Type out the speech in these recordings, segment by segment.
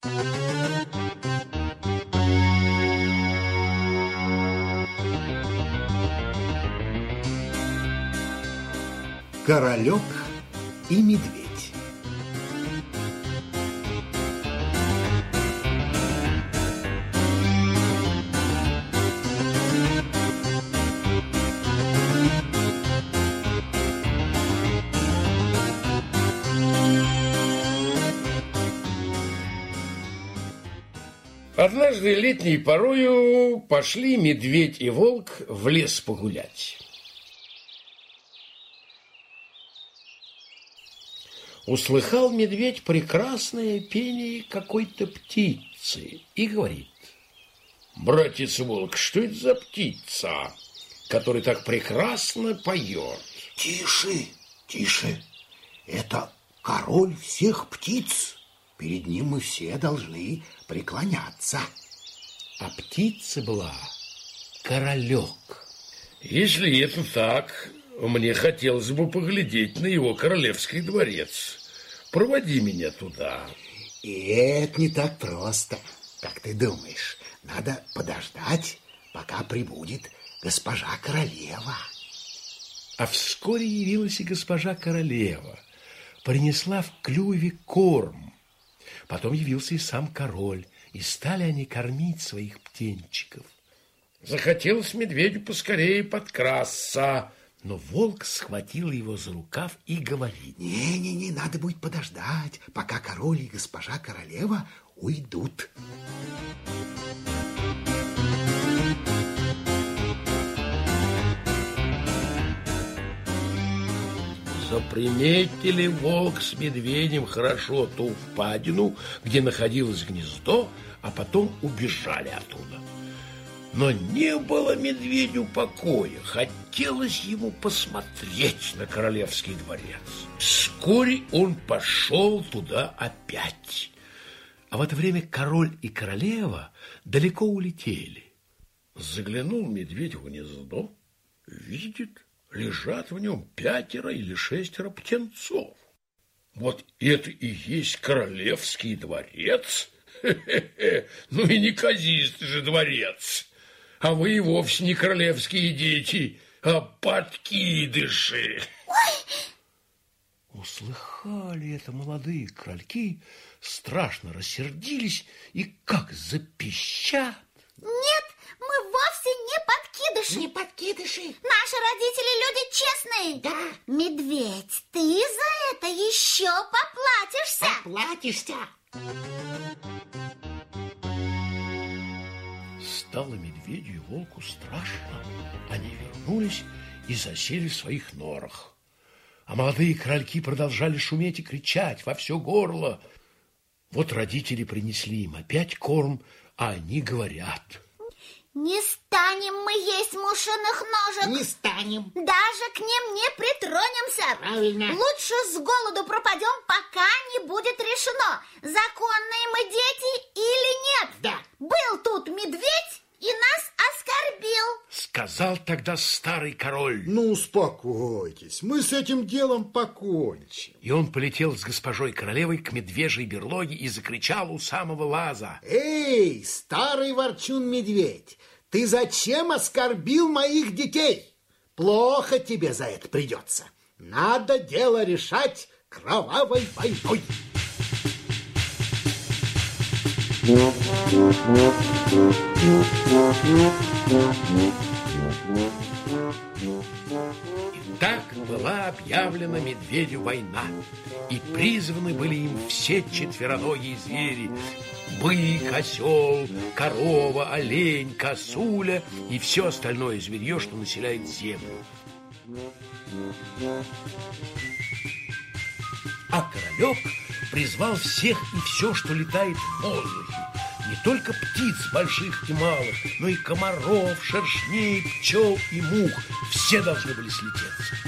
Королек и медведь. Однажды летней порою пошли медведь и волк в лес погулять. Услыхал медведь прекрасное пение какой-то птицы и говорит: «Братец волк, что это за птица, которая так прекрасно поет?» Тише, тише, это король всех птиц. Перед ним мы все должны преклоняться. А птица была королек. Если это так, мне хотелось бы поглядеть на его королевский дворец. Проводи меня туда. И это не так просто, как ты думаешь. Надо подождать, пока прибудет госпожа королева. А вскоре явилась и госпожа королева, принесла в клюве корм. Потом явился и сам король, и стали они кормить своих птенчиков. Захотелось медведю поскорее подкрасться, но волк схватил его за рукав и говорит: Не, надо будет подождать, пока король и госпожа королева уйдут. Заприметили волк с медведем хорошо ту впадину, где находилось гнездо, а потом убежали оттуда. Но не было медведю покоя, хотелось ему посмотреть на королевский дворец. Вскоре он пошел туда опять. А в это время король и королева далеко улетели. Заглянул медведь в гнездо, видит, лежат в нем 5 или 6 птенцов. Вот это и есть королевский дворец? Хе-хе-хе. Ну и неказистый же дворец. А вы и вовсе не королевские дети, а подкидыши. Услыхали это молодые крольки, страшно рассердились и как запищат. Нет, мы вовсе не подкидыши. Не подкидыши. Наши родители люди честные. Да. Медведь, ты за это еще поплатишься. Поплатишься. Стало медведю и волку страшно. Они вернулись и засели в своих норах. А молодые крольки продолжали шуметь и кричать во все горло. Вот родители принесли им опять корм, а они говорят: не станем мы есть мышиных ножек. Не станем. Даже к ним не притронемся. Правильно. Лучше с голоду пропадем, пока не будет решено, законные мы дети или нет. Да. Был тут медведь и нас оскорбил. Сказал тогда старый король. Ну, успокойтесь, мы с этим делом покончим. И он полетел с госпожой королевой к медвежьей берлоге и закричал у самого лаза: Эй, старый ворчун-медведь, ты зачем оскорбил моих детей? Плохо тебе за это придется. Надо дело решать кровавой войной. И так была объявлена медведю война, и призваны были им все четвероногие звери: бык, осел, корова, олень, косуля и все остальное зверье, что населяет землю. А королек призвал всех и все, что летает в воздухе. Не только птиц больших и малых, но и комаров, шершней, пчел и мух. Все должны были слететься.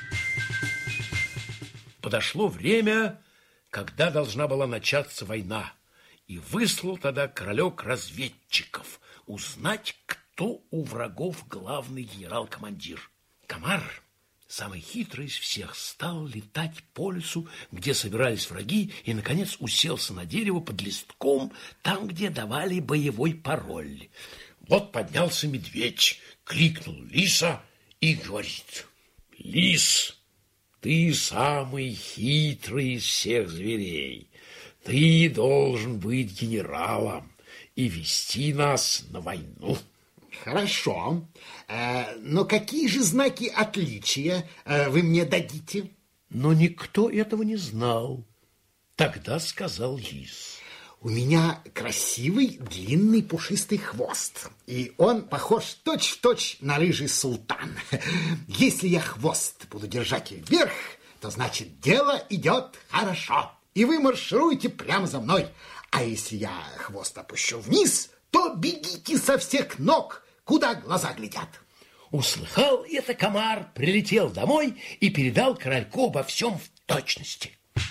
Подошло время, когда должна была начаться война. И выслал тогда королек разведчиков узнать, кто у врагов главный генерал-командир. Комар Самый хитрый из всех стал летать по лесу, где собирались враги, и, наконец, уселся на дерево под листком, там, где давали боевой пароль. Вот поднялся медведь, кликнул лиса и говорит: «Лис, ты самый хитрый из всех зверей. Ты должен быть генералом и вести нас на войну». Хорошо. Но какие же знаки отличия вы мне дадите? Но никто этого не знал. Тогда сказал лис: у меня красивый длинный пушистый хвост, и он похож точь-в-точь на рыжий султан. Если я хвост буду держать вверх, то значит дело идет хорошо, и вы маршируете прямо за мной. А если я хвост опущу вниз, то бегите со всех ног, куда глаза глядят. Услыхал это комар, прилетел домой и передал корольку обо всем в точности.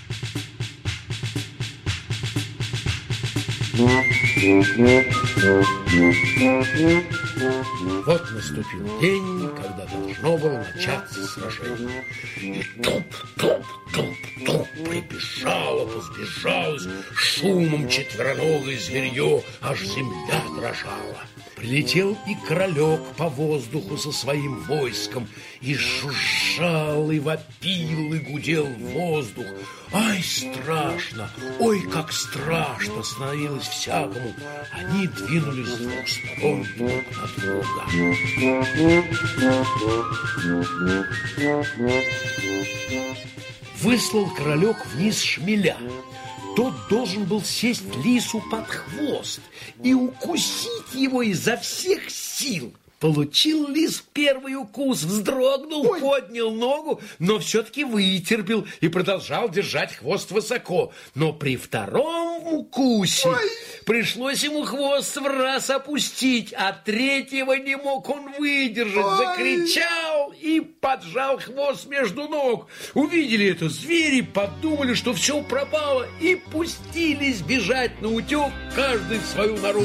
Вот наступил день, когда должно было начаться сражение. И туп-туп-туп-туп прибежало, позбежалось шумом четвероногое зверье, аж земля дрожала. Прилетел и королек по воздуху со своим войском, и жужжал, и вопил, и гудел воздух. Ай, страшно! Ой, как страшно становилось всякому! Они двинулись с двух сторон друг на друга. Выслал королек вниз шмеля. Тот должен был сесть лису под хвост и укусить его изо всех сил. Получил лис первый укус, вздрогнул, поднял ногу, но все-таки вытерпел и продолжал держать хвост высоко. Но при втором укусе пришлось ему хвост в раз опустить, а третьего не мог он выдержать. Закричал и поджал хвост между ног. Увидели это звери, подумали, что все пропало, и пустились бежать наутек, каждый в свою нору.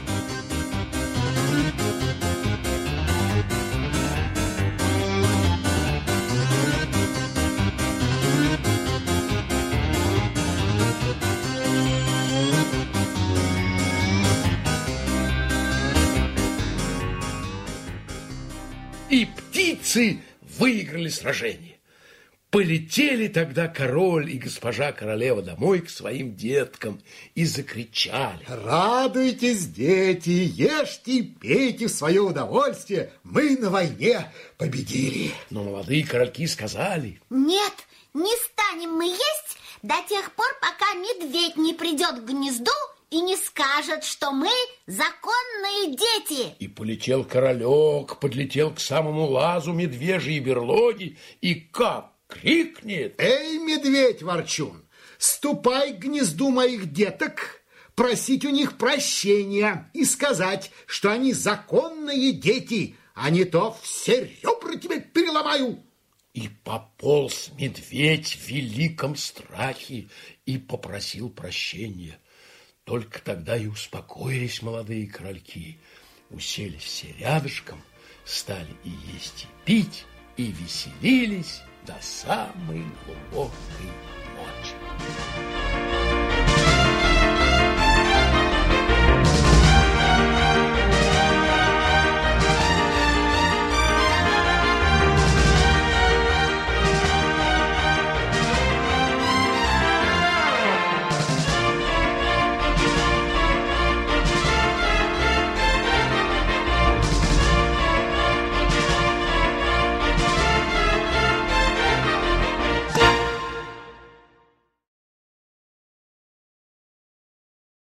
И птицы выиграли сражение. Полетели тогда король и госпожа королева домой к своим деткам и закричали: радуйтесь, дети, ешьте, пейте в свое удовольствие, мы на войне победили. Но молодые корольки сказали: нет, не станем мы есть до тех пор, пока медведь не придет к гнезду и не скажет, что мы законные дети. И полетел королек, подлетел к самому лазу медвежьей берлоги и как крикнет: эй, медведь-ворчун, ступай к гнезду моих деток, просить у них прощения и сказать, что они законные дети, а не то все ребра тебе переломаю. И пополз медведь в великом страхе и попросил прощения. Только тогда и успокоились молодые корольки, уселись все рядышком, стали и есть, и пить, и веселились до самой глубокой ночи.